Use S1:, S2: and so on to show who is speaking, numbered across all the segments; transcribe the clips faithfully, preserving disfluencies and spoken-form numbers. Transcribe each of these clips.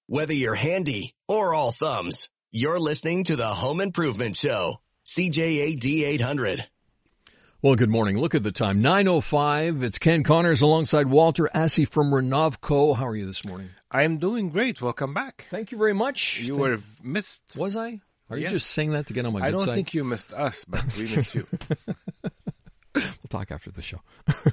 S1: Whether you're handy or all thumbs, you're listening to the Home Improvement Show. C J A D eight hundred.
S2: Well, good morning. Look at the time. nine oh five. It's Ken Connors alongside Walter Assey from Renovco. How are you this morning?
S3: I am doing great. Welcome back.
S2: Thank you very much.
S3: You
S2: Thank-
S3: were missed.
S2: Was I? Are you
S3: Yes.
S2: just saying that to get on my good
S3: I don't
S2: side?
S3: think you missed us, but we missed you.
S2: We'll talk after the show.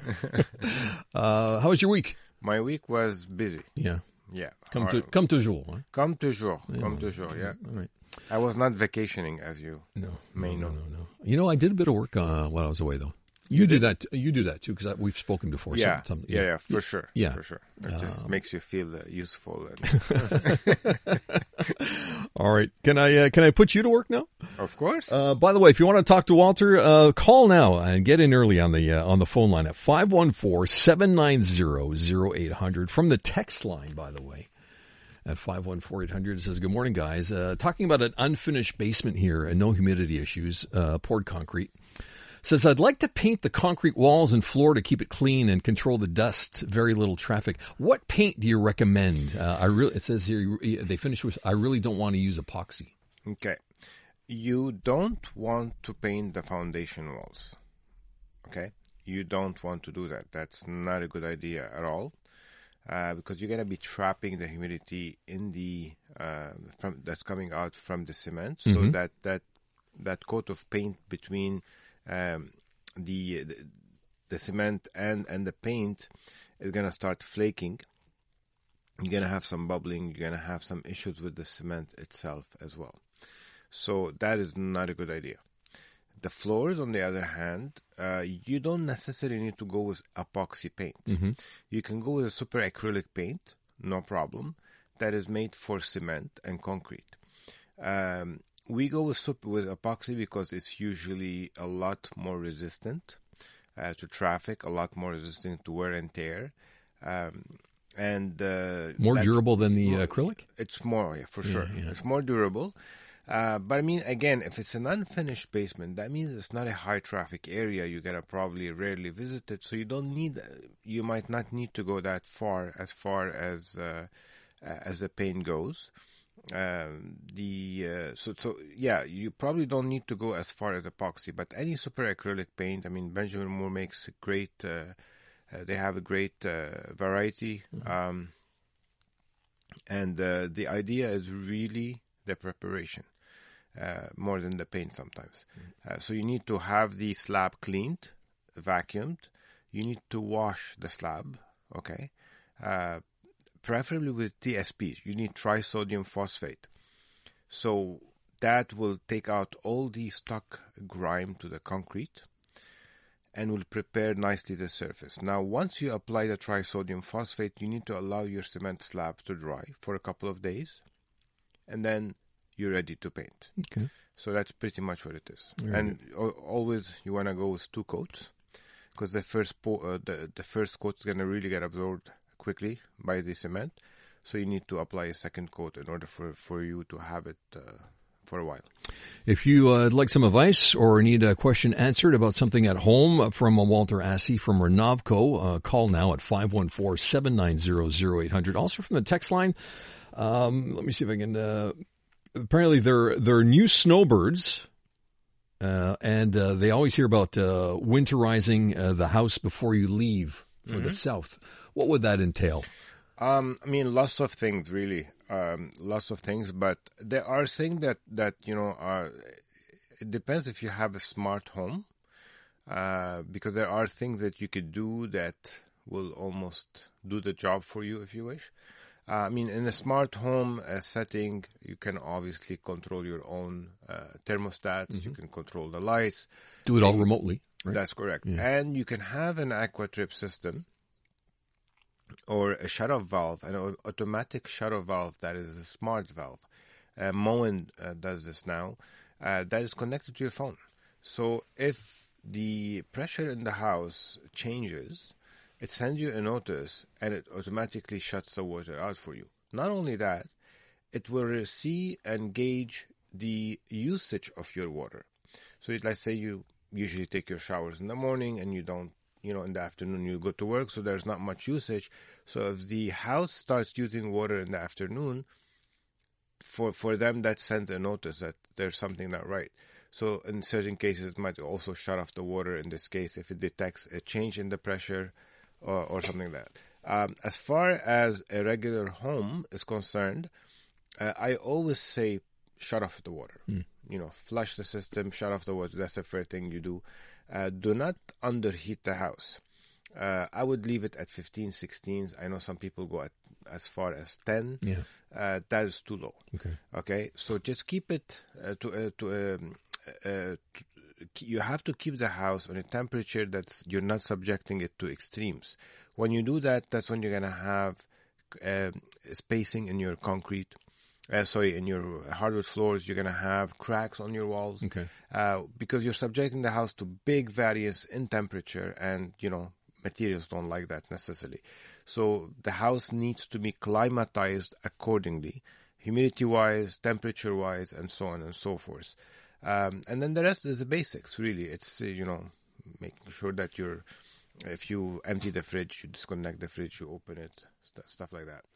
S2: uh, how was your week?
S3: My week was busy.
S2: Yeah.
S3: Yeah.
S2: Comme,
S3: Or-
S2: tu, comme toujours. Hein?
S3: Comme toujours. Comme toujours, yeah.
S2: All right.
S3: I was not vacationing, as you
S2: No,
S3: may
S2: no,
S3: know.
S2: no, no, no. You know, I did a bit of work uh, while I was away, though. You,
S3: You
S2: do
S3: did?
S2: that. You do that too, because we've spoken before.
S3: Yeah.
S2: Some, some,
S3: yeah, yeah, for sure.
S2: Yeah.
S3: For sure. It just
S2: Um,
S3: makes you feel uh, useful. And
S2: All right. Can I uh, can I put you to work now?
S3: of course.
S2: Uh, by the way, if you want to talk to Walter, uh, call now and get in early on the uh, on the phone line at five one four, seven nine zero, zero eight hundred. From the text line, by the way, at five one four, eight hundred. It says, good morning, guys. Uh, talking about an unfinished basement here and no humidity issues, uh, poured concrete. Says, I'd like to paint the concrete walls and floor to keep it clean and control the dust. Very little traffic. What paint do you recommend? Uh, I really, it says here, they finish with, I really don't want to use epoxy.
S3: Okay. You don't want to paint the foundation walls. Okay? You don't want to do that. That's not a good idea at all. Uh, because you're going to be trapping the humidity in the uh, from that's coming out from the cement. So
S2: Mhm.
S3: that, that that coat of paint between um, the, the the cement and, and the paint is going to start flaking. You're going to have some bubbling. You're going to have some issues with the cement itself as well. So that is not a good idea. The floors, on the other hand, uh, you don't necessarily need to go with epoxy paint.
S2: Mm-hmm.
S3: You can go with a super acrylic paint, no problem, that is made for cement and concrete. Um, we go with super, with epoxy because it's usually a lot more resistant uh, to traffic, a lot more resistant to wear and tear. Um, and uh,
S2: More
S3: that's-
S2: durable than the
S3: more-
S2: acrylic?
S3: It's more, yeah, for
S2: Yeah,
S3: sure.
S2: yeah.
S3: It's more durable. Uh, but I mean, again, if it's an unfinished basement, that means it's not a high traffic area. You're gonna probably rarely visit it, so you don't need. You might not need to go that far as far as uh, as the paint goes. Um, the uh, so so yeah, you probably don't need to go as far as epoxy. But any super acrylic paint, I mean, Benjamin Moore makes a great. Uh, uh, they have a great uh, variety, um, and uh, the idea is really the preparation. Uh, more than the paint sometimes. Uh, so you need to have the slab cleaned, vacuumed. You need to wash the slab, okay? Uh, preferably with T S P. You need trisodium phosphate. So that will take out all the stuck grime to the concrete and will prepare nicely the surface. Now, once you apply the trisodium phosphate, you need to allow your cement slab to dry for a couple of days, and then you're ready to paint.
S2: Okay.
S3: So that's pretty much what it is.
S2: Very
S3: and o- always you want to go with two coats, because the first po- uh, the the first coat is going to really get absorbed quickly by the cement. So you need to apply a second coat in order for, for you to have it uh, for a while.
S2: If you uh, would like some advice or need a question answered about something at home from uh, Walter Assey from Renovco, uh, call now at five one four, seven nine zero, zero eight hundred. Also from the text line, um, let me see if I can... Uh, apparently they're, they're new snowbirds, uh, and uh, they always hear about uh, winterizing uh, the house before you leave for the south. What would that entail?
S3: Um, I mean, lots of things, really. Um, lots of things, but there are things that, that you know, are, it depends if you have a smart home, uh, because there are things that you could do that will almost do the job for you if you wish. Uh, I mean, in a smart home uh, setting, you can obviously control your own uh, thermostats. You can control the lights.
S2: Do it all remotely, right?
S3: That's correct.
S2: Yeah.
S3: And you can have an AquaTrip system or a shut-off valve, an au- automatic shut-off valve that is a smart valve. Uh, Moen uh, does this now. Uh, that is connected to your phone. So if the pressure in the house changes, it sends you a notice and it automatically shuts the water out for you. Not only that, it will see and gauge the usage of your water. So it, let's say you usually take your showers in the morning and you don't, you know, in the afternoon you go to work, so there's not much usage. So if the house starts using water in the afternoon, for for them that sends a notice that there's something not right. So in certain cases, it might also shut off the water. In this case, if it detects a change in the pressure or, or something like that. Um, as far as a regular home is concerned, uh, I always say shut off the water. Mm. You know, flush the system, shut off the water. That's the first thing you do. Uh, do not underheat the house. Uh, I would leave it at fifteen, sixteen. I know some people go at as far as ten.
S2: Yeah.
S3: Uh, that is too low.
S2: Okay.
S3: Okay. So just keep it uh, to uh, to. Um, uh, to you have to keep the house on a temperature that you're not subjecting it to extremes. When you do that, that's when you're gonna have uh, spacing in your concrete. Uh, sorry, in your hardwood floors, you're gonna have cracks on your walls.
S2: Okay.
S3: Uh, because you're subjecting the house to big variance in temperature, and you know. Materials don't like that necessarily. So the house needs to be climatized accordingly, humidity-wise, temperature-wise, and so on and so forth. Um, and then the rest is the basics, really. It's, uh, you know, making sure that you're, if you empty the fridge, you disconnect the fridge, you open it, st- stuff like that.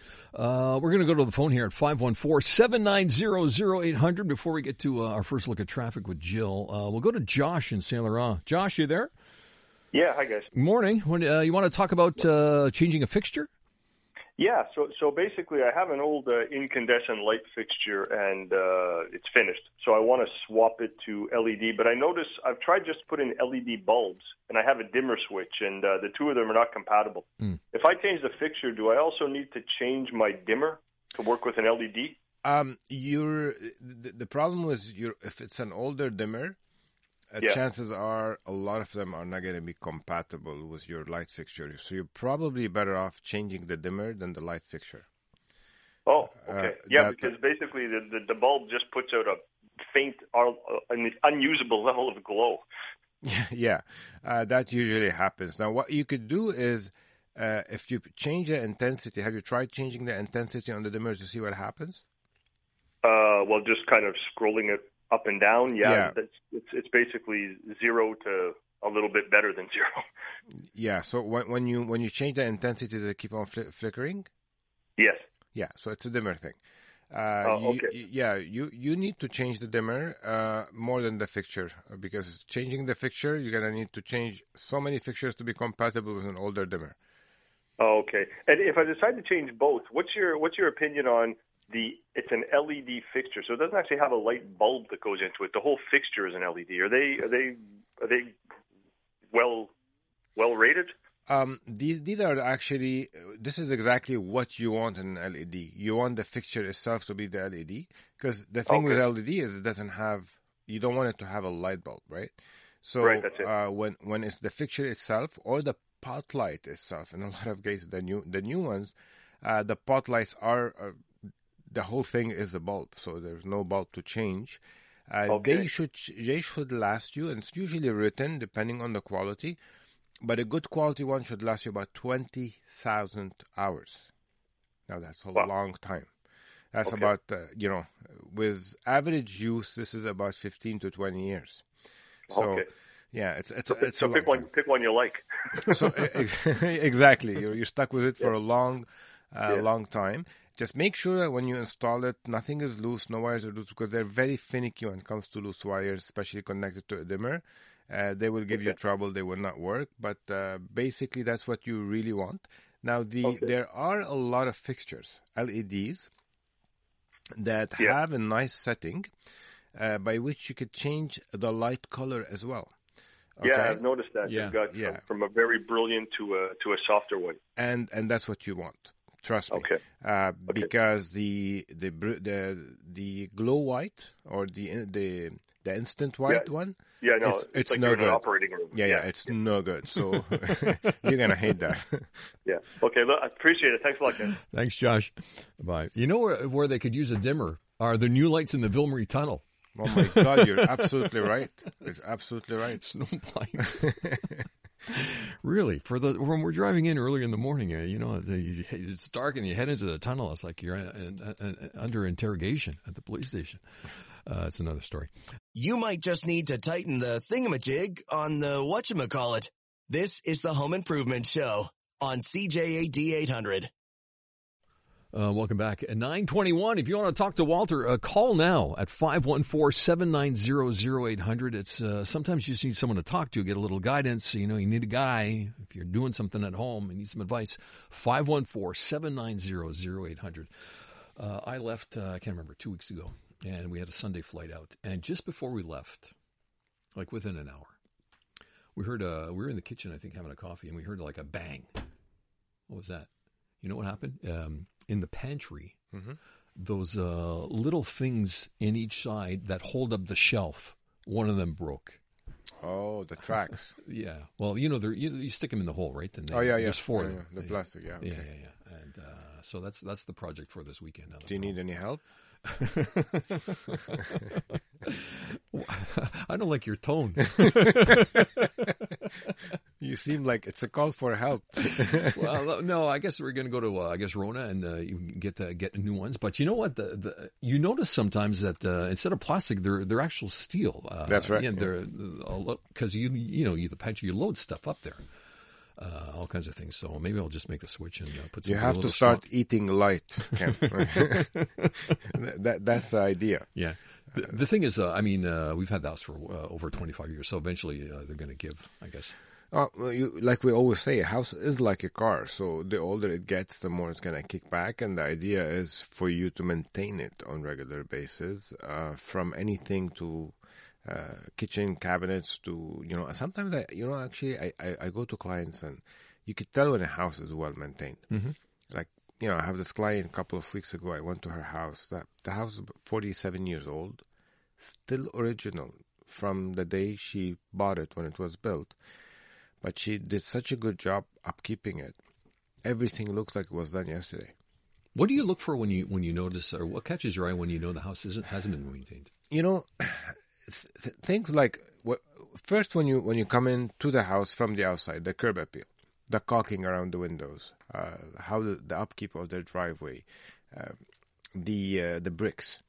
S2: Uh, we're going to go to the phone here at five one four, seven nine zero, zero eight hundred. Before we get to uh, our first look at traffic with Jill, uh, we'll go to Josh in Saint Laurent. Josh, you there?
S4: Yeah, hi guys.
S2: Morning. When, uh, you want to talk about uh, changing a fixture?
S4: Yeah, so so basically I have an old uh, incandescent light fixture and uh, it's finished. So I want to swap it to L E D, but I notice I've tried just putting L E D bulbs and I have a dimmer switch and uh, the two of them are not compatible. Mm. If I change the fixture, do I also need to change my dimmer to work with an L E D?
S3: Um, you're the, the problem was you're, if it's an older dimmer, Uh, yeah. chances are a lot of them are not going to be compatible with your light fixture. So you're probably better off changing the dimmer than the light fixture.
S4: Oh, okay. Uh, yeah,
S3: that,
S4: because basically the, the, the bulb just puts out a faint, uh, an unusable level of glow.
S3: Yeah, uh, that usually happens. Now, what you could do is uh, if you change the intensity, have you tried changing the intensity on the dimmer to see what happens?
S4: Uh, well, just kind of scrolling it up and down, yeah,
S3: yeah.
S4: That's, it's it's basically zero to a little bit better than zero.
S3: Yeah. So when when you when you change the intensity, does it keep on fl- flickering?
S4: Yes.
S3: Yeah. So it's a dimmer thing. Uh,
S4: oh,
S3: you,
S4: okay.
S3: Yeah. You you need to change the dimmer uh, more than the fixture because changing the fixture, you're gonna need to change so many fixtures to be compatible with an older dimmer.
S4: Oh, okay. And if I decide to change both, what's your what's your opinion on the? It's an L E D fixture, so it doesn't actually have a light bulb that goes into it. The whole fixture is an L E D. Are they are they are they well well rated?
S3: Um, these these are actually this is exactly what you want in an L E D. You want the fixture itself to be the L E D because the thing
S4: okay.
S3: with L E D is it doesn't have. You don't want it to have a light bulb, right? So
S4: right, that's it.
S3: Uh, when when it's the fixture itself or the pot light itself, in a lot of cases the new the new ones, uh, the pot lights are. Uh, The whole thing is a bulb, so there's no bulb to change. Uh,
S4: okay.
S3: They should they should last you, and it's usually written depending on the quality, but a good quality one should last you about twenty thousand hours. Now that's a
S4: wow.
S3: long time. That's
S4: okay.
S3: about, uh, you know, with average use, this is about fifteen to twenty years. So,
S4: okay.
S3: yeah, it's it's
S4: so,
S3: it's
S4: so
S3: a
S4: pick
S3: long
S4: one
S3: time.
S4: pick one you like.
S3: So exactly, you're you're stuck with it for
S4: yeah.
S3: a long, uh,
S4: yeah.
S3: long time. Just make sure that when you install it, nothing is loose, no wires are loose, because they're very finicky when it comes to loose wires, especially connected to a dimmer. Uh, they will give
S4: okay.
S3: you trouble. They will not work. But uh, basically, that's what you really want. Now, the
S4: okay.
S3: there are a lot of fixtures, L E Ds, that
S4: yeah.
S3: have a nice setting uh, by which you could change the light color as well. Okay?
S4: Yeah, I've noticed that.
S3: Yeah,
S4: You've got
S3: yeah.
S4: from, from a very brilliant to a to a softer one.
S3: And and that's what you want. Trust me.
S4: Okay.
S3: Uh,
S4: okay.
S3: Because the the the the glow white or the the the instant white
S4: yeah.
S3: one.
S4: Yeah, no,
S3: it's,
S4: it's,
S3: it's
S4: like
S3: no
S4: you're
S3: good.
S4: in an operating room.
S3: Yeah, yeah, it's yeah. no good. So you're gonna hate that.
S4: Yeah. Okay. Look, I appreciate it. Thanks a lot, guys.
S2: Thanks, Josh. Bye. You know where where they could use a dimmer are the new lights in the Ville-Marie Tunnel.
S3: Oh my God, you're absolutely right. It's absolutely right.
S2: Snow blind. Really, for the when we're driving in early in the morning, uh, you know, it's dark and you head into the tunnel. It's like you're in, in, in, under interrogation at the police station. Uh, it's another story.
S1: You might just need to tighten the thingamajig on the whatchamacallit. This is the Home Improvement Show on C J A D eight hundred.
S2: Uh, welcome back. At nine twenty-one, if you want to talk to Walter, uh, call now at five one four, seven nine zero, zero eight hundred. It's, uh, sometimes you just need someone to talk to, get a little guidance. You know, you need a guy. If you're doing something at home and need some advice, five one four, seven nine zero, zero eight hundred. Uh, I left, uh, I can't remember, two weeks ago, and we had a Sunday flight out. And just before we left, like within an hour, we heard, uh, we were in the kitchen, I think, having a coffee, and we heard like a bang. What was that? You know what happened? Um, in the pantry, mm-hmm. those uh, little things in each side that hold up the shelf, one of them broke.
S3: Oh, the tracks.
S2: Yeah. Well, you know, they're, you, you stick them in the hole, right? Then they,
S3: oh, yeah, yeah.
S2: There's four
S3: yeah,
S2: of them.
S3: Yeah. The plastic, yeah. Okay.
S2: Yeah, yeah, yeah. And uh, so that's that's the project for this weekend. Now
S3: Do you need any help?
S2: I don't like your tone.
S3: You seem like it's a call for help.
S2: Well, no, I guess we're going to go to, uh, I guess, Rona and uh, you can get the, get new ones. But you know what? The, the you notice sometimes that uh, instead of plastic, they're they're actual steel. Uh,
S3: That's right.
S2: Yeah, they're because you you know you the pantry you load stuff up there. Uh, all kinds of things. So maybe I'll just make the switch and uh, put some.
S3: You have to start strong. eating light, Ken. that, that's the idea.
S2: Yeah. The, the thing is, uh, I mean, uh, we've had the house for uh, over twenty-five years, so eventually uh, they're going to give, I guess.
S3: Uh, well, you, like we always say, a house is like a car. So the older it gets, the more it's going to kick back. And the idea is for you to maintain it on regular basis, uh, from anything to uh, kitchen cabinets to, you know, sometimes, I, you know, actually I, I, I go to clients and you could tell when a house is well maintained. Mm-hmm. Like, you know, I have this client a couple of weeks ago. I went to her house. That the house is forty-seven years old, still original from the day she bought it when it was built. But she did such a good job upkeeping it. Everything looks like it was done yesterday.
S2: What do you look for when you when you notice, or what catches your eye when you know the house isn't hasn't been maintained?
S3: You know, it's th- things like what, first when you when you come in to the house from the outside, the curb appeal, the caulking around the windows, uh, how the, the upkeep of their driveway, uh, the uh, the bricks.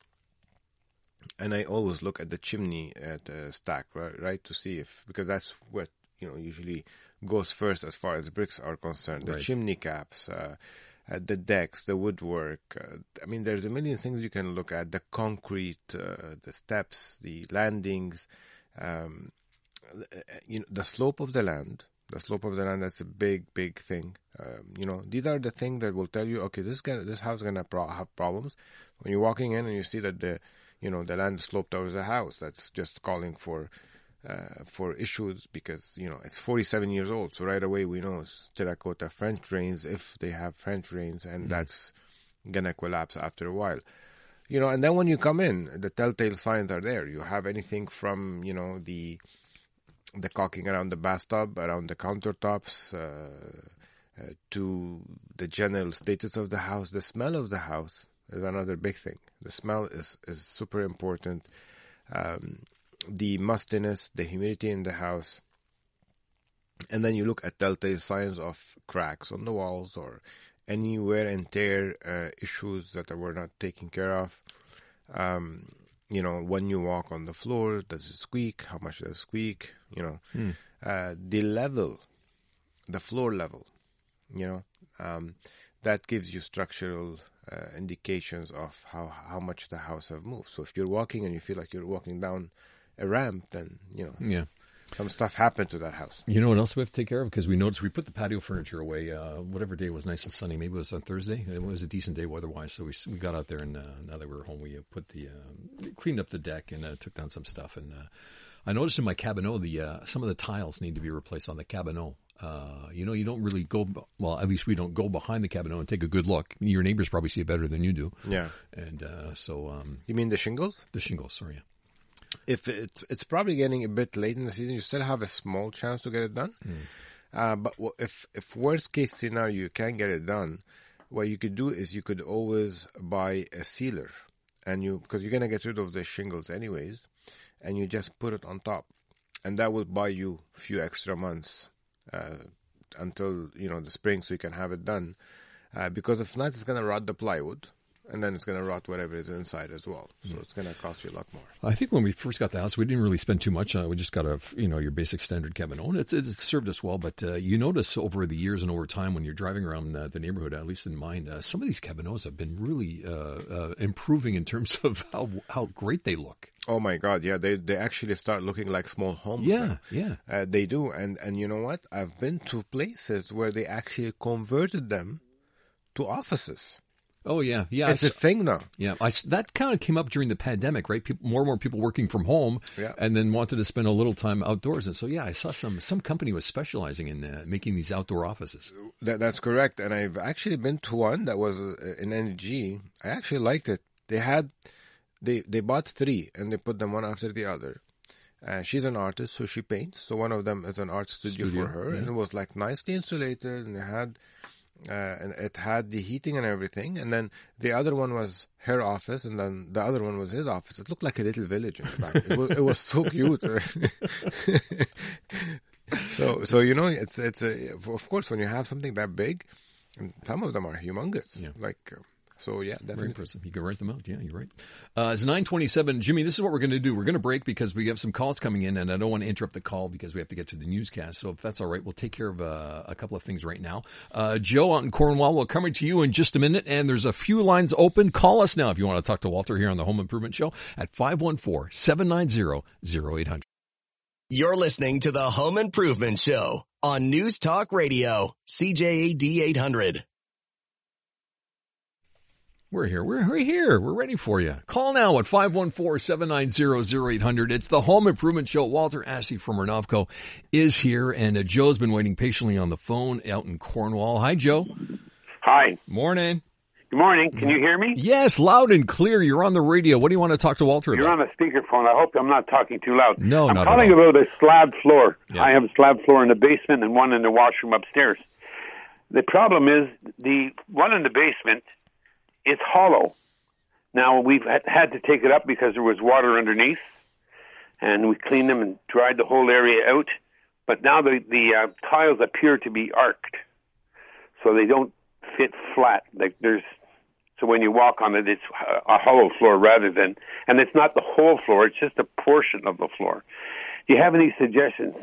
S3: And I always look at the chimney at the stack, right, right, to see if, because that's what, you know, usually goes first as far as bricks are concerned. The right. chimney caps, uh, uh, the decks, the woodwork. Uh, I mean, there's a million things you can look at. The concrete, uh, the steps, the landings, um, you know, the slope of the land. The slope of the land, that's a big, big thing. Um, you know, these are the things that will tell you, okay, this gonna, this house is going to pro- have problems. When you're walking in and you see that the, you know, the land sloped towards the house, that's just calling for uh, for issues because, you know, it's forty-seven years old. So right away we know it's terracotta French drains, if they have French drains, and mm-hmm. that's going to collapse after a while. You know, and then when you come in, the telltale signs are there. You have anything from, you know, the the caulking around the bathtub, around the countertops, uh, uh, to the general status of the house. The smell of the house is another big thing. The smell is, is super important. Um, the mustiness, the humidity in the house. And then you look at telltale signs of cracks on the walls or any wear and tear uh, issues that were not taken care of. Um, you know, when you walk on the floor, does it squeak? How much does it squeak? You know, mm. uh, the level, the floor level, you know, um, that gives you structural uh, indications of how, how much the house have moved. So if you're walking and you feel like you're walking down a ramp, then, you know,
S2: yeah.
S3: some stuff happened to that house.
S2: You know what else we have to take care of? Because we noticed we put the patio furniture away, uh, whatever day was nice and sunny. Maybe it was on Thursday. It was a decent day weather-wise. So we we got out there, and uh, now that we were home, we uh, put the uh, cleaned up the deck and uh, took down some stuff. And uh, I noticed in my cabinot, the uh, some of the tiles need to be replaced on the cabinot. Uh, you know, you don't really go, well, at least we don't go behind the cabinot and take a good look. Your neighbors probably see it better than you do.
S3: Yeah.
S2: And uh, so... Um,
S3: you mean the shingles?
S2: The shingles, sorry, yeah.
S3: If it's it's probably getting a bit late in the season, you still have a small chance to get it done. Mm. Uh, but if if worst case scenario you can't get it done, what you could do is you could always buy a sealer, and you because you're gonna get rid of the shingles anyways, and you just put it on top, and that will buy you a few extra months uh, until you know the spring, so you can have it done. Uh, because if not, it's gonna rot the plywood. and then it's going to rot whatever is inside as well. So it's going to cost you a lot more.
S2: I think when we first got the house, we didn't really spend too much. Uh, we just got a, you know, your basic standard cabinet. It's, it's served us well, but uh, you notice over the years and over time when you're driving around uh, the neighborhood, at least in mine, uh, some of these cabinets have been really uh, uh, improving in terms of how how great they look.
S3: Oh my God, yeah, they they actually start looking like small homes.
S2: Yeah,
S3: now.
S2: yeah,
S3: uh, they do, and and you know what? I've been to places where they actually converted them to offices.
S2: Oh yeah, yeah.
S3: It's a thing now.
S2: Yeah, I, that kind of came up during the pandemic, right? People, more and more people working from home,
S3: yeah.
S2: and then wanted to spend a little time outdoors. And so, yeah, I saw some some company was specializing in uh, making these outdoor offices.
S3: That, that's correct, and I've actually been to one that was uh, in N G. I actually liked it. They had they they bought three and they put them one after the other. Uh, she's an artist, so she paints. So one of them is an art studio, studio for her, yeah. and it was like nicely insulated, and it had. Uh, and it had the heating and everything, and then the other one was her office, and then the other one was his office. It looked like a little village in the back. It was, it was so cute. so, so you know, it's it's a, of course when you have something that big, and some of them are humongous.
S2: Yeah.
S3: Like, uh, so yeah, definitely.
S2: Very impressive. You can rent them out. Yeah, you're right. Uh, it's nine twenty-seven. Jimmy, this is what we're going to do. We're going to break because we have some calls coming in, and I don't want to interrupt the call because we have to get to the newscast. So if that's all right, we'll take care of uh, a couple of things right now. Uh, Joe out in Cornwall, we'll come to you in just a minute, and there's a few lines open. Call us now if you want to talk to Walter here on the Home Improvement Show at five one four, seven nine zero, zero eight hundred.
S1: You're listening to the Home Improvement Show on News Talk Radio, C J A D eight hundred.
S2: We're here. We're, we're here. We're ready for you. Call now at five one four, seven nine zero, zero eight hundred. It's the Home Improvement Show. Walter Assey from Renovco is here, and uh, Joe's been waiting patiently on the phone out in Cornwall. Hi, Joe.
S5: Hi.
S2: Morning.
S5: Good morning. Can you hear me?
S2: Yes, loud and clear. You're on the radio. What do you want to talk to Walter
S5: You're
S2: about?
S5: on a speakerphone. I hope I'm not talking too loud.
S2: No,
S5: I'm
S2: not
S5: calling
S2: at all.
S5: about a slab floor.
S2: Yeah.
S5: I have a slab floor in the basement and one in the washroom upstairs. The problem is the one in the basement is hollow. Now, we've had to take it up because there was water underneath, and we cleaned them and dried the whole area out. But now the, the uh, tiles appear to be arced, so they don't fit flat. Like there's, so when you walk on it, it's a hollow floor rather than, and it's not the whole floor, it's just a portion of the floor. Do you have any suggestions?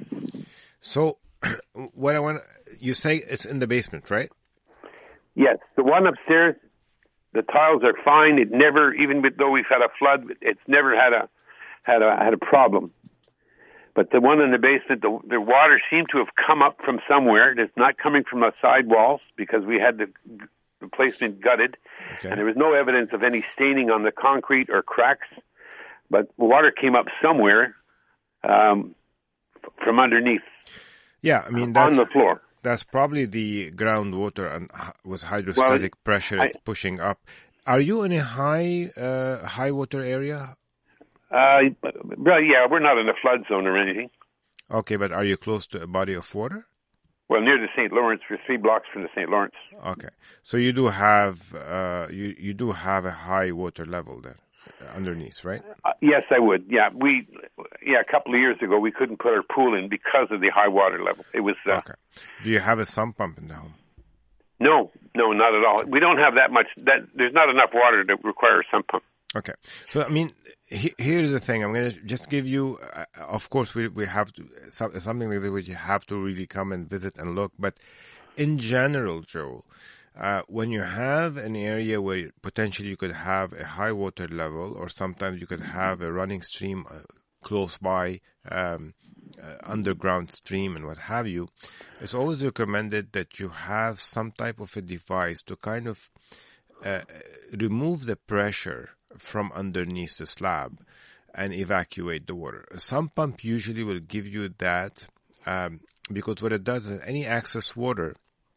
S3: So, what I want, you say it's in the basement, right?
S5: Yes, the one upstairs, the tiles are fine. It never, even though we've had a flood, it's never had a had a had a problem. But the one in the basement, the, the water seemed to have come up from somewhere. It's not coming from the side walls because we had the replacement gutted, okay. And there was no evidence of any staining on the concrete or cracks. But water came up somewhere um, from underneath.
S3: Yeah, I mean that's,
S5: on the floor.
S3: That's probably the groundwater and was hydrostatic well, pressure it's I, pushing up. Are you in a high uh, high water area?
S5: Uh, well, yeah, we're not in a flood zone or anything.
S3: Okay, but are you close to a body of water?
S5: Well, near the Saint Lawrence, we're three blocks from the Saint Lawrence.
S3: Okay, so you do have uh, you you do have a high water level there underneath, right?
S5: Uh, yes, I would. Yeah, we yeah a couple of years ago we couldn't put our pool in because of the high water level. It was uh,
S3: okay. Do you have a sump pump in the home?
S5: No, no, not at all. We don't have that much. That there's not enough water to require a sump pump.
S3: Okay, so I mean, he, here's the thing. I'm going to just give you. Uh, of course, we we have to something like that which you have to really come and visit and look. But in general, Joel, uh, when you have an area where potentially you could have a high water level, or sometimes you could have a running stream uh, close by, um, uh, underground stream, and what have you, it's always recommended that you have some type of a device to kind of uh, remove the pressure from underneath the slab and evacuate the water. A sump pump usually will give you that um, because what it does is any excess water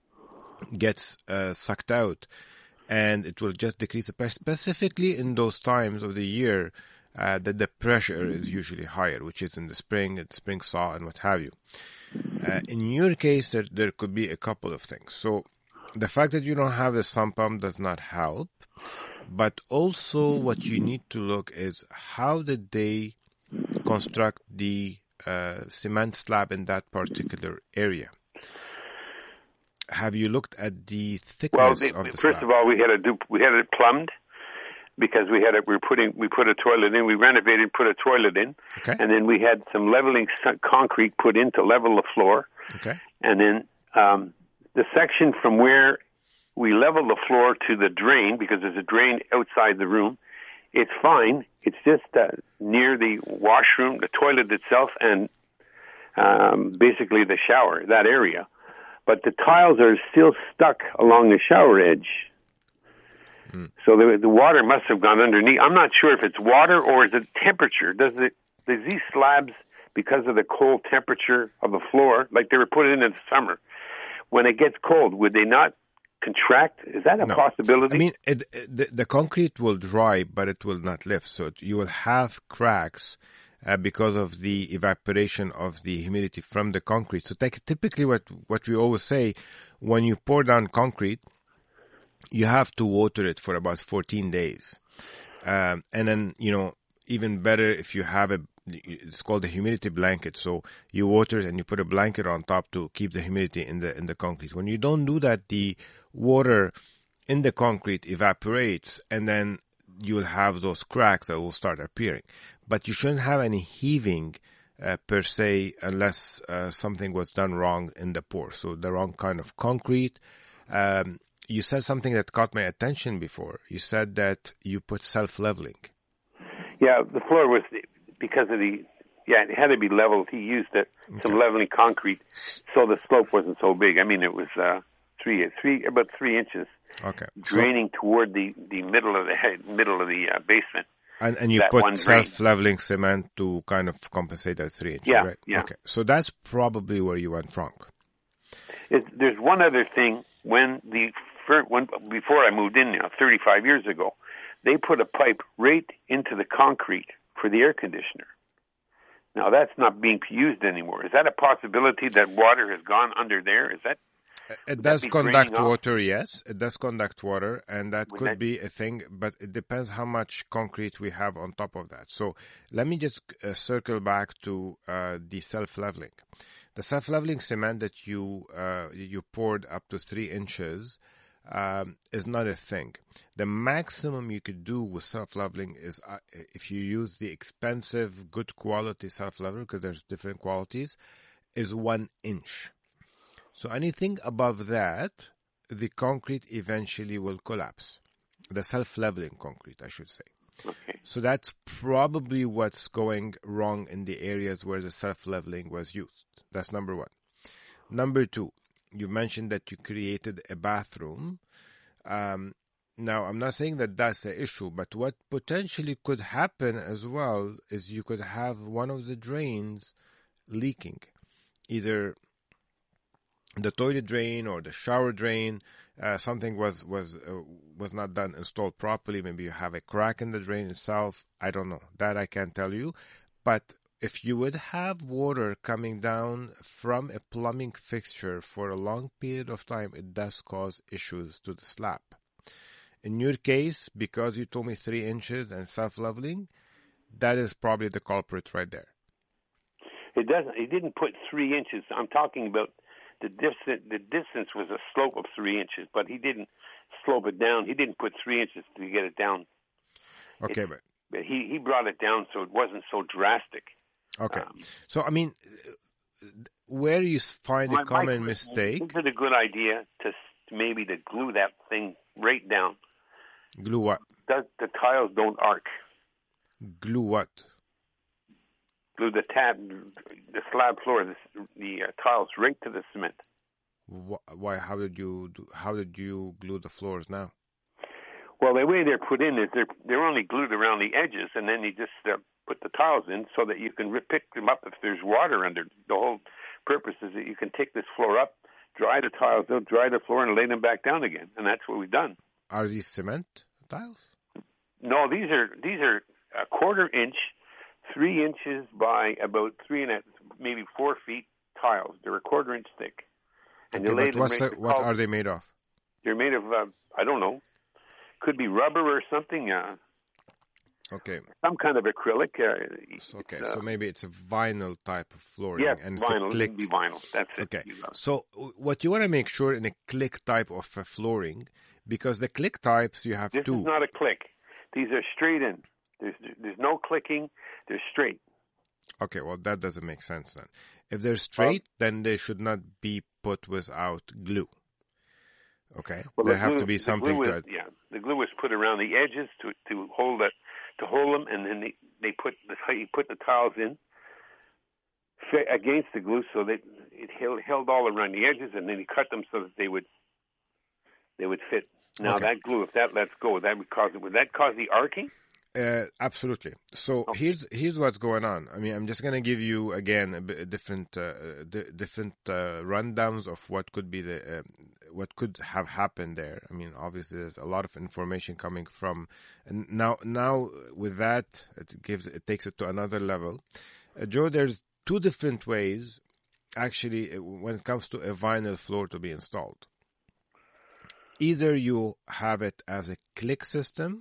S3: gets uh, sucked out and it will just decrease the pressure, specifically in those times of the year uh, that the pressure is usually higher, which is in the spring, the spring thaw and what have you. Uh, in your case, there, there could be a couple of things. So the fact that you don't have a sump pump does not help. But also what you need to look is how did they construct the uh, cement slab in that particular area. have you looked at the
S5: Well,
S3: thickness
S5: the,
S3: of the
S5: first
S3: slab?
S5: of all, we had to do we had it plumbed because we had it. We were putting we put a toilet in. We renovated, put a toilet in,
S3: Okay.
S5: and then we had some leveling s- concrete put in to level the floor.
S3: Okay.
S5: And then um, the section from where we level the floor to the drain, because there's a drain outside the room, it's fine. It's just uh, near the washroom, the toilet itself, and um, basically the shower, that area. But the tiles are still stuck along the shower edge. Mm. So the, the water must have gone underneath. I'm not sure if it's water or is it temperature. Does it, does these slabs, because of the cold temperature of the floor, like they were put in in the summer, when it gets cold, would they not contract? Is that a
S3: no.
S5: possibility?
S3: I mean, it, it, the, the concrete will dry, but it will not lift. So you will have cracks uh, because of the evaporation of the humidity from the concrete. So take, typically what, what we always say, when you pour down concrete, you have to water it for about fourteen days. Um, and then, you know, even better if you have a, it's called a humidity blanket. So you water it and you put a blanket on top to keep the humidity in the in the concrete. When you don't do that, the water in the concrete evaporates, and then you will have those cracks that will start appearing. But you shouldn't have any heaving uh, per se unless uh, something was done wrong in the pour. So the wrong kind of concrete. Um, you said something that caught my attention before. You said that you put self-leveling.
S5: Yeah, the floor was, because of the, yeah, it had to be leveled. He used it, some okay. leveling concrete, so the slope wasn't so big. I mean, it was uh, three, three, about three inches,
S3: okay,
S5: draining
S3: so,
S5: toward the, the middle of the head, middle of the uh, basement.
S3: And and you put self-leveling cement to kind of compensate that three inches,
S5: yeah,
S3: right?
S5: Yeah.
S3: Okay, so that's probably where you went wrong.
S5: It, there's one other thing. When the when before I moved in now, thirty-five years ago, they put a pipe right into the concrete for the air conditioner. Now, that's not being used anymore. Is that a possibility that water has gone under there? Is that
S3: It does conduct water, yes. It does conduct water, and that would could that... be a thing, but it depends how much concrete we have on top of that. So let me just uh, circle back to uh, the self-leveling. The self-leveling cement that you uh, you poured up to three inches Um, is not a thing. The maximum you could do with self-leveling is uh, if you use the expensive, good quality self-leveler, because there's different qualities, is one inch. So anything above that, the concrete eventually will collapse. The self-leveling concrete, I should say.
S5: Okay.
S3: So that's probably what's going wrong in the areas where the self-leveling was used. That's number one. Number two, you mentioned that you created a bathroom. Um, now, I'm not saying that that's the issue, but what potentially could happen as well is you could have one of the drains leaking. Either the toilet drain or the shower drain, uh, something was was uh, was not done, installed properly. Maybe you have a crack in the drain itself. I don't know. That I can't tell you. But if you would have water coming down from a plumbing fixture for a long period of time, it does cause issues to the slab. In your case, because you told me three inches and self-leveling, that is probably the culprit right there.
S5: It doesn't. He didn't put three inches. I'm talking about the distance. The distance was a slope of three inches, but he didn't slope it down. He didn't put three inches to get it down.
S3: Okay,
S5: it,
S3: but
S5: but he he brought it down so it wasn't so drastic.
S3: Okay.
S5: Um,
S3: so, I mean, where you find
S5: my,
S3: a common
S5: my,
S3: mistake...
S5: Is it a good idea to maybe to glue that thing right down?
S3: Glue what?
S5: That the tiles don't arc.
S3: Glue what?
S5: Glue the tab, the slab floor, the, the uh, tiles right to the cement.
S3: Why? How did you do, How did you glue the floors now?
S5: Well, the way they're put in is they're they're only glued around the edges, and then you just uh, put the tiles in so that you can rip, pick them up if there's water under. The whole purpose is that you can take this floor up, dry the tiles out, dry the floor, and lay them back down again, and that's what we've done.
S3: Are these cement tiles?
S5: No, these are these are a quarter inch, three inches by about three and a maybe four feet tiles. They're a quarter inch thick, and
S3: okay,
S5: you lay
S3: but
S5: them.
S3: What's the, what are they made of? They're
S5: made of uh, I don't know. Could be rubber or something. Uh,
S3: Okay.
S5: Some kind of acrylic. Uh,
S3: So, okay,
S5: uh,
S3: so maybe it's a vinyl type of flooring.
S5: yes,
S3: and it's
S5: vinyl.
S3: a
S5: It
S3: click.
S5: would be vinyl. That's it.
S3: Okay,
S5: You got it.
S3: so w- what you want to make sure in a click type of uh, flooring, because the click types you have
S5: This
S3: two.
S5: is not a click. These are straight in. There's there's no clicking. They're straight.
S3: Okay, well, that doesn't make sense then. If they're straight, then they should not be put without glue. Okay,
S5: Well,
S3: there
S5: the
S3: have
S5: glue-
S3: to be
S5: the
S3: something
S5: glue
S3: to
S5: is,
S3: it.
S5: Yeah, the glue is put around the edges to to hold it, to hold them, and then they they put the you put the tiles in fa- against the glue, so that it held, held all around the edges, and then you cut them so that they would they would fit. Now
S3: Okay.
S5: that glue, if that lets go, that would cause would that cause the arcing?
S3: Uh, absolutely. So here's here's what's going on. I mean, I'm just gonna give you again a bit different uh, di- different uh, rundowns of what could be the uh, what could have happened there. I mean, obviously there's a lot of information coming from, and now now with that it gives it takes it to another level. Uh, Joe, there's two different ways actually uh, when it comes to a vinyl floor to be installed. Either you have it as a click system,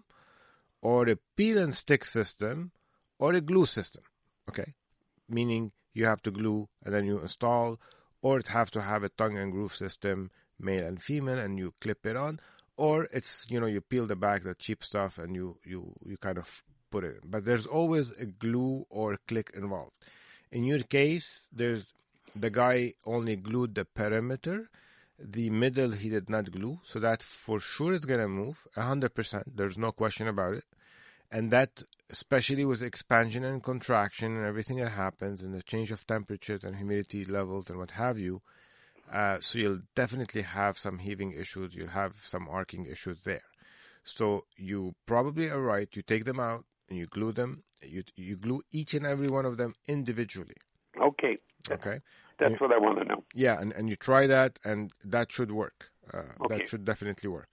S3: or a peel and stick system, or a glue system, okay? Meaning you have to glue and then you install, or it have to have a tongue and groove system, male and female, and you clip it on, or it's, you know, you peel the back, the cheap stuff, and you, you, you kind of put it in. But there's always a glue or click involved. In your case, there's the guy only glued the perimeter. The middle he did not glue, so that for sure it's gonna move one hundred percent. There's no question about it. And that, especially with expansion and contraction and everything that happens, and the change of temperatures and humidity levels and what have you, uh, so you'll definitely have some heaving issues. You'll have some arcing issues there. So you probably are right. You take them out and you glue them. You you glue each and every one of them individually.
S5: Okay.
S3: Okay.
S5: That's what I want to know.
S3: Yeah, and, and you try that, and that should work. Uh,
S5: Okay.
S3: That should definitely work.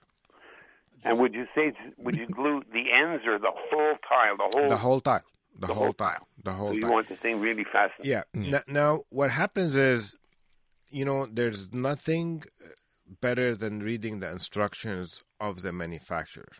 S5: And would you say would you glue the ends or the whole tile, the whole
S3: The whole tile. The,
S5: The
S3: whole,
S5: whole
S3: tile. The whole
S5: so you
S3: tile.
S5: want the thing really fast?
S3: Yeah. N- now, what happens is, you know, there's nothing better than reading the instructions of the manufacturer.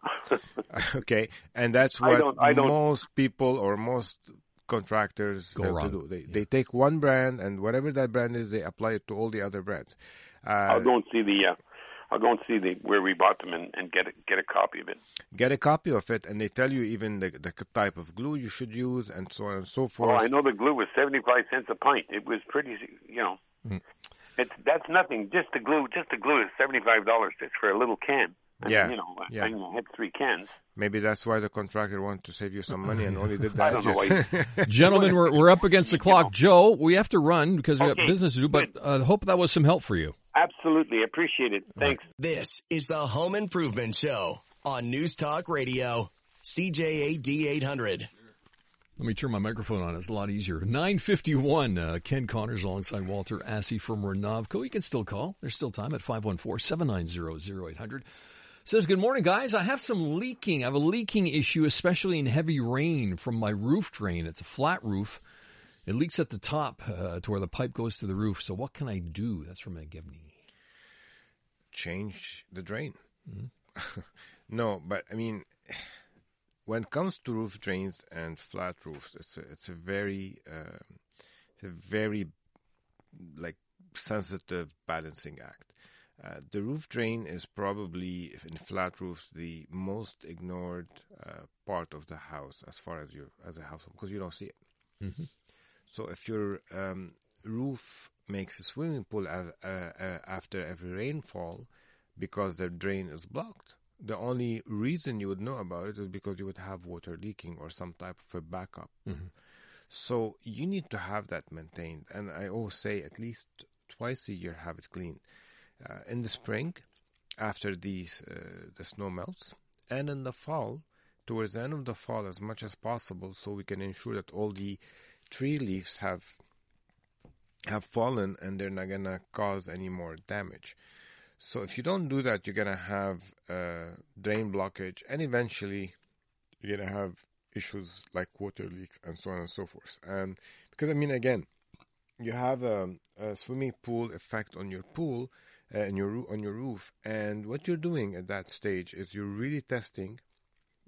S3: Okay? And that's
S5: I
S3: what
S5: don't- I don't-
S3: most people or most contractors
S2: Go
S3: fail
S2: wrong.
S3: to do. They, they take one brand, and whatever that brand is, they apply it to all the other brands. Uh,
S5: I'll go and see the uh, I'll go and see the where we bought them and, and get a, get a copy of it.
S3: Get a copy of it, and they tell you even the, the type of glue you should use, and so on and so
S5: Oh,
S3: forth.
S5: I know the glue was seventy-five cents a pint. It was pretty, you know.
S3: Mm.
S5: It's that's nothing. Just the glue, just the glue is seventy-five dollars just for a little can. I mean,
S3: Yeah,
S5: you know,
S3: yeah.
S5: I had three cans.
S3: Maybe that's why the contractor wanted to save you some money and only did the
S5: I don't know
S3: edges.
S5: why.
S2: Gentlemen, we're, we're up against the clock. Joe, we have to run because we got
S5: Okay,
S2: business to do, but
S5: good.
S2: I uh, hope that was some help for you.
S5: Absolutely, appreciate it. Thanks.
S1: This is the Home Improvement Show on News Talk Radio, C J A D eight hundred.
S2: Let me turn my microphone on. It's a lot easier. nine fifty-one, uh, Ken Connors alongside Walter Assey from Renavco. You can still call. There's still time at five one four, seven nine zero, zero eight hundred. Says, good morning, guys. I have some leaking. I have a leaking issue, especially in heavy rain from my roof drain. It's a flat roof. It leaks at the top uh, to where the pipe goes to the roof. So what can I do? That's from Gibney.
S3: Change the drain. Mm-hmm. No, but I mean, when it comes to roof drains and flat roofs, it's a, it's a very, uh, it's a very like sensitive balancing act. Uh, the roof drain is probably, in flat roofs, the most ignored uh, part of the house as far as you as a household, because you don't see it.
S2: Mm-hmm.
S3: So if your um, roof makes a swimming pool as, uh, uh, after every rainfall because the drain is blocked, the only reason you would know about it is because you would have water leaking or some type of a backup.
S2: Mm-hmm.
S3: So you need to have that maintained. And I always say at least twice a year have it cleaned. Uh, in the spring, after these uh, the snow melts, and in the fall, towards the end of the fall as much as possible, so we can ensure that all the tree leaves have have fallen and they're not gonna cause any more damage. So if you don't do that, you're gonna have uh, drain blockage, and eventually you're gonna have issues like water leaks and so on and so forth. And because I mean, again, you have a, a swimming pool effect on your pool. Uh, in your on your roof, and what you're doing at that stage is you're really testing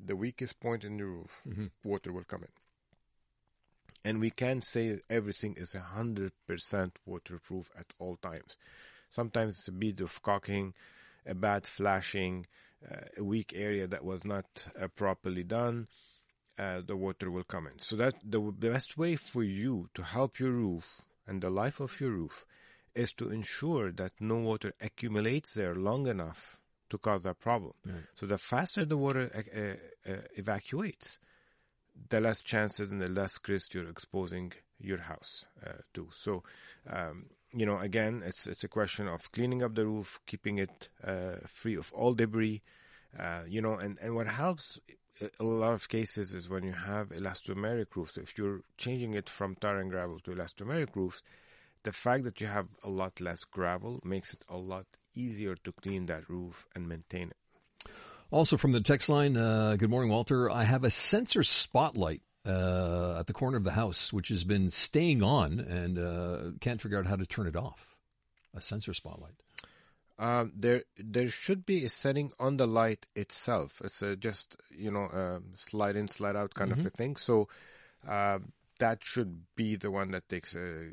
S3: the weakest point in the roof, mm-hmm. water will come in. And we can't say everything is one hundred percent waterproof at all times. Sometimes it's a bit of caulking, a bad flashing, uh, a weak area that was not uh, properly done. Uh, the water will come in. So that the, the best way for you to help your roof and the life of your roof is to ensure that no water accumulates there long enough to cause that problem. Right. So the faster the water uh, uh, evacuates, the less chances and the less risk you're exposing your house uh, to. So, um, you know, again, it's it's a question of cleaning up the roof, keeping it uh, free of all debris, uh, you know, and, and what helps a lot of cases is when you have elastomeric roofs. So if you're changing it from tar and gravel to elastomeric roofs, the fact that you have a lot less gravel makes it a lot easier to clean that roof and maintain it.
S2: Also from the text line, uh, good morning, Walter. I have a sensor spotlight uh, at the corner of the house, which has been staying on and uh, can't figure out how to turn it off. A sensor spotlight.
S3: Um, there, there should be a setting on the light itself. It's a just, you know, uh, slide in, slide out kind mm-hmm. of a thing. So uh, that should be the one that takes a.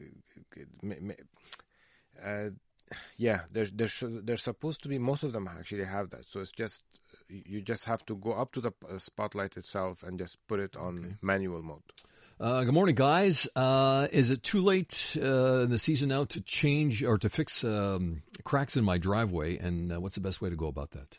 S3: Uh, yeah, there's there's there's supposed to be. Most of them actually have that. So it's just you just have to go up to the spotlight itself and just put it on okay. manual mode.
S2: Uh, good morning, guys. Uh, is it too late uh, in the season now to change or to fix um, cracks in my driveway? And uh, what's the best way to go about that?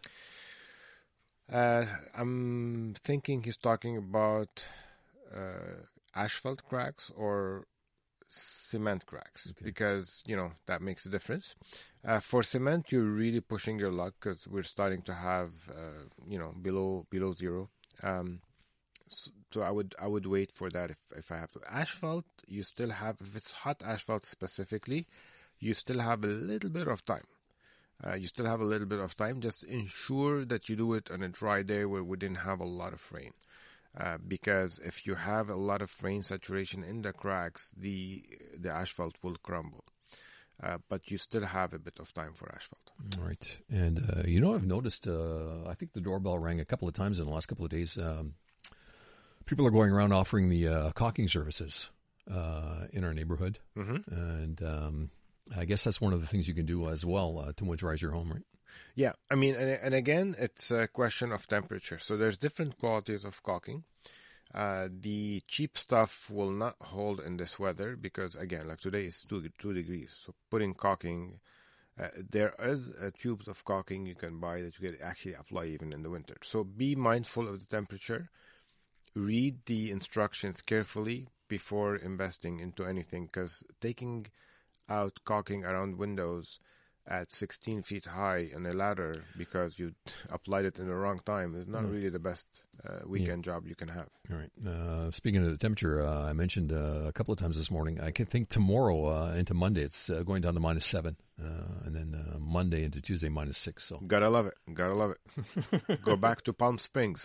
S3: Uh, I'm thinking he's talking about uh, asphalt cracks or cement cracks okay. because, you know, that makes a difference. Uh, for cement, you're really pushing your luck because we're starting to have, uh, you know, below below zero. Um So, so I would I would wait for that if, if I have to. Asphalt, you still have, if it's hot asphalt specifically, you still have a little bit of time. Uh, you still have a little bit of time. Just ensure that you do it on a dry day where we didn't have a lot of rain. Uh, because if you have a lot of rain saturation in the cracks, the the asphalt will crumble. Uh, but you still have a bit of time for asphalt.
S2: All right. And, uh, you know, I've noticed, uh, I think the doorbell rang a couple of times in the last couple of days. Um, People are going around offering the uh, caulking services uh, in our neighborhood. Mm-hmm. And um, I guess that's one of the things you can do as well uh, to winterize your home, right?
S3: Yeah. I mean, and, and again, it's a question of temperature. So there's different qualities of caulking. Uh, the cheap stuff will not hold in this weather because, again, like today is two, two degrees. So putting caulking, uh, there is uh, tubes of caulking you can buy that you can actually apply even in the winter. So be mindful of the temperature. Read the instructions carefully before investing into anything, because taking out caulking around windows at sixteen feet high on a ladder because you applied it in the wrong time is not mm. really the best uh, weekend yeah. job you can have.
S2: All right. Uh, speaking of the temperature, uh, I mentioned uh, a couple of times this morning, I can think tomorrow uh, into Monday, it's uh, going down to minus seven. Uh, and then uh, Monday into Tuesday, minus six. So
S3: gotta love it. Gotta love it. Go back to Palm Springs.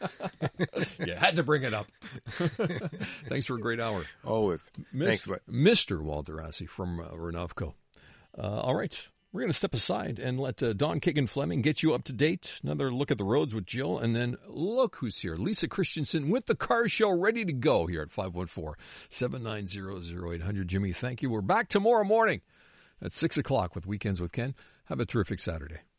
S2: You had to bring it up. Thanks for a great hour.
S3: Always.
S2: Miss,
S3: Thanks, bud.
S2: Mister Walter Assi from uh, Renovco. Uh, all right. We're going to step aside and let uh, Don Kagan-Fleming get you up to date. Another look at the roads with Jill. And then look who's here. Lisa Christensen with the car show ready to go here at five one four, seven nine zero, zero eight hundred. Jimmy, thank you. We're back tomorrow morning at six o'clock with Weekends with Ken. Have a terrific Saturday.